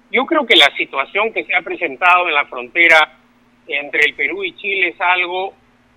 Yo creo que la situación que se ha presentado en la frontera entre el Perú y Chile es algo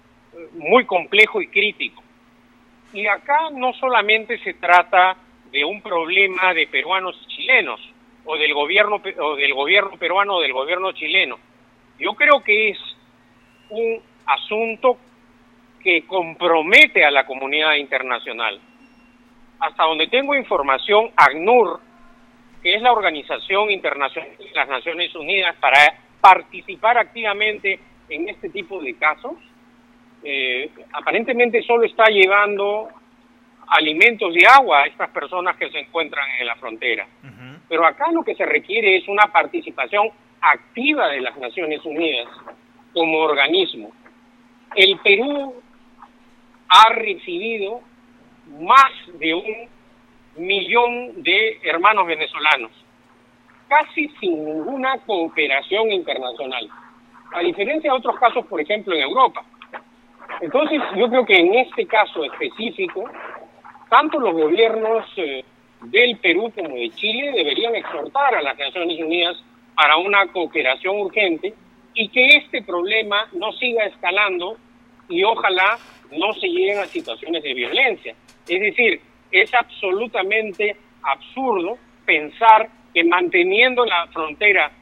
muy complejo y crítico. Y acá no solamente se trata de un problema de peruanos y chilenos, o del gobierno peruano o del gobierno chileno. Yo creo que es un asunto que compromete a la comunidad internacional. Hasta donde tengo información, ACNUR, que es la Organización Internacional de las Naciones Unidas para participar activamente en este tipo de casos, aparentemente solo está llevando alimentos y agua a estas personas que se encuentran en la frontera. Pero acá lo que se requiere es una participación activa de las Naciones Unidas como organismo. El Perú ha recibido más de 1.000.000 de hermanos venezolanos, casi sin ninguna cooperación internacional, a diferencia de otros casos, por ejemplo, en Europa. Entonces, yo creo que en este caso específico, tanto los gobiernos del Perú como de Chile deberían exhortar a las Naciones Unidas para una cooperación urgente y que este problema no siga escalando y ojalá no se lleguen a situaciones de violencia. Es decir, es absolutamente absurdo pensar que manteniendo la frontera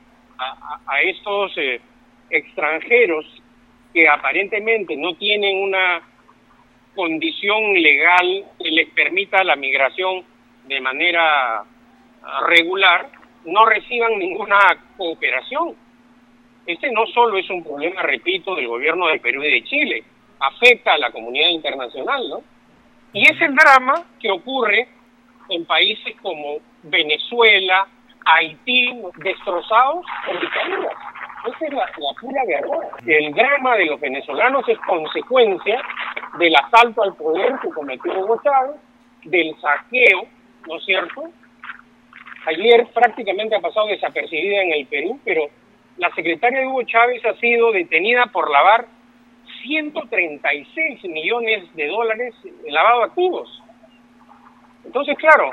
a estos extranjeros que aparentemente no tienen una condición legal que les permita la migración de manera regular, no reciban ninguna cooperación. Este no solo es un problema, repito, del gobierno de Perú y de Chile, afecta a la comunidad internacional, ¿no? Y es el drama que ocurre en países como Venezuela, Haití, destrozados por dictaduras. Esa es la pura verdad. El drama de los venezolanos es consecuencia del asalto al poder que cometió Hugo Chávez, del saqueo, ¿no es cierto? Ayer prácticamente ha pasado desapercibida en el Perú, pero la secretaria de Hugo Chávez ha sido detenida por lavar 136 millones de dólares en lavado de activos. Entonces, claro,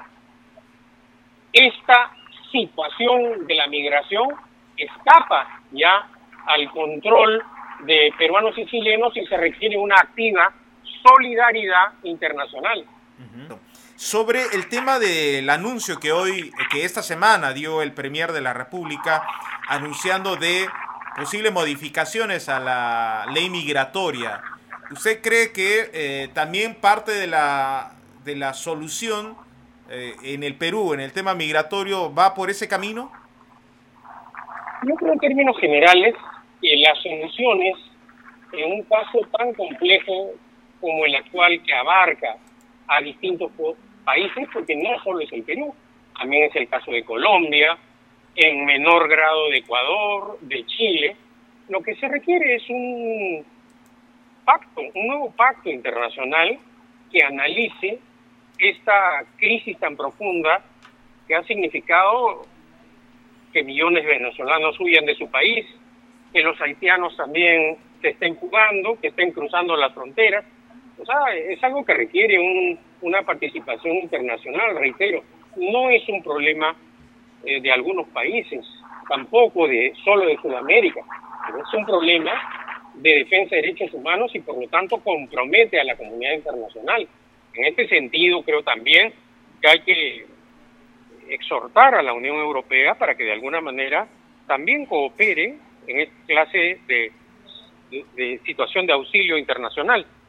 esta situación de la migración escapa ya al control de peruanos y chilenos y se requiere una activa solidaridad internacional. Sobre el tema del anuncio que esta semana dio el Premier de la República, anunciando de posibles modificaciones a la ley migratoria, ¿usted cree que también parte de la solución en el Perú, en el tema migratorio, va por ese camino? Yo creo en términos generales que las soluciones en un caso tan complejo como el actual, que abarca a distintos países, porque no solo es el Perú, también es el caso de Colombia, en menor grado de Ecuador, de Chile, lo que se requiere es un nuevo pacto internacional que analice esta crisis tan profunda que ha significado que millones de venezolanos huyan de su país, que los haitianos también se estén fugando, que estén cruzando las fronteras. O sea, es algo que requiere una participación internacional, reitero. No es un problema de algunos países, tampoco solo de Sudamérica. Es un problema de defensa de derechos humanos y por lo tanto compromete a la comunidad internacional. En este sentido, creo también que hay que exhortar a la Unión Europea para que de alguna manera también coopere en esta clase de situación de auxilio internacional.